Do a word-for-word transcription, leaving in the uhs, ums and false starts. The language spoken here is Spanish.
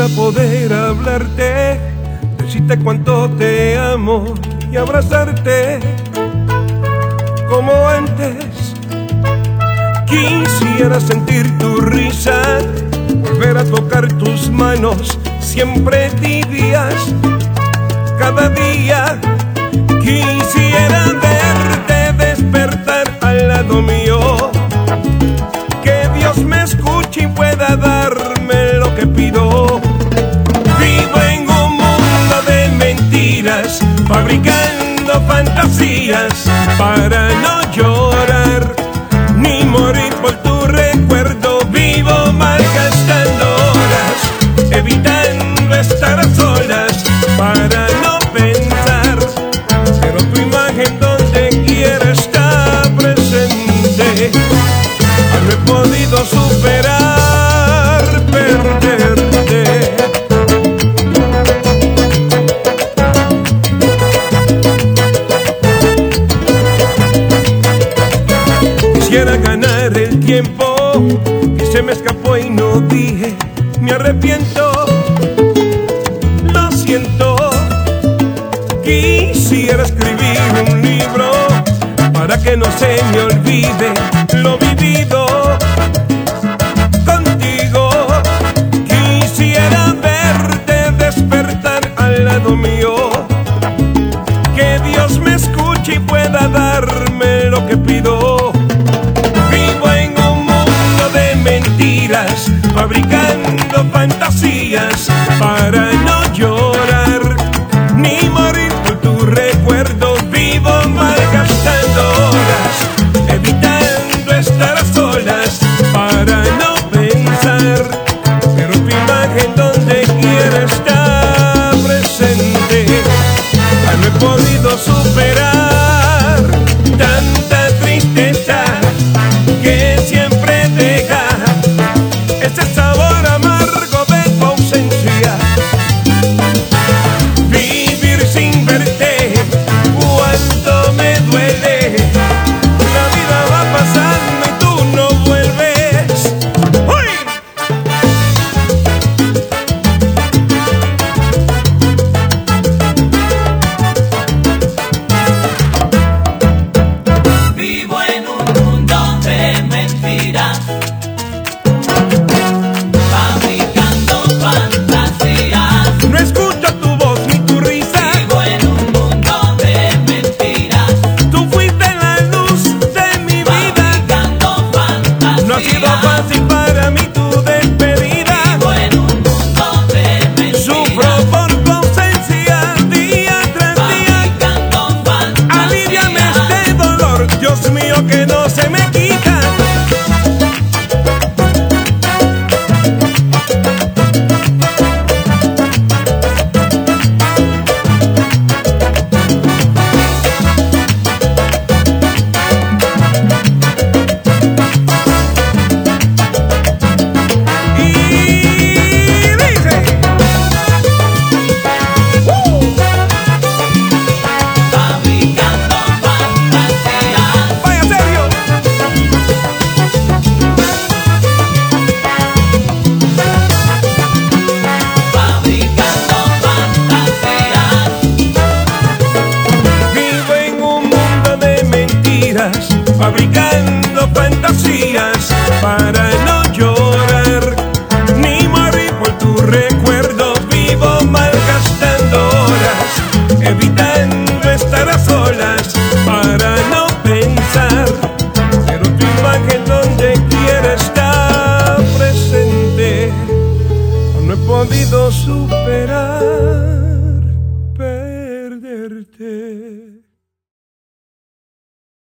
poder hablarte, decirte cuánto te amo y abrazarte como antes. Quisiera sentir tu risa, volver a tocar tus manos, siempre tibias, cada día. Quisiera verte despertar al lado mío, que Dios me escuche y pueda darme lo que pido. Vivo en un mundo de mentiras, fabricando fantasías para no llorar ni morir por tu recuerdo. Vivo malgastando horas, evitando estar a solas para no pensar, pero tu imagen donde quiera está presente. No he podido superar perderte. Quisiera ganar el tiempo que se me escapó y no dije, me arrepiento, lo siento. Quisiera escribir un libro para que no se me olvide lo vivido contigo. Quisiera verte despertar al lado mío, que Dios me escuche y pueda darme lo que pido. Vivo en un mundo de mentiras, fabricando fantasías para no llorar ni morir por tu recuerdo. Vivo malgastando horas, evitando estar a solas para no pensar, pero tu imagen donde quiera está presente. Ah, no he podido superar tanta tristeza que siempre deja ese sabor amargo de tu ausencia. Vivir sin verte cuánto me duele, la vida va pasando y tú no vuelves. ¡Uy! Vivo en un mundo de mentiras, fabricando fantasías. No escucho tu voz ni tu risa. Vivo en un mundo de mentiras, Tú fuiste la luz de mi vida. fabricando fantasías. No ha sido fácil para mí tu despedida. Vivo en un mundo de mentiras, Sufro por tu ausencia día tras día. fabricando fantasías. Aliviame este dolor, Dios mío, que no se me quita. Y dice, ¡uh! Fabricando fantasías. Vaya serio. Fabricando fantasías. Vivo en un mundo de mentiras, fabricando fantasías para no llorar ni morir por tu recuerdo. Vivo malgastando horas, evitando estar a solas para no pensar, pero tu imagen donde quiera está presente. No he podido superar perderte.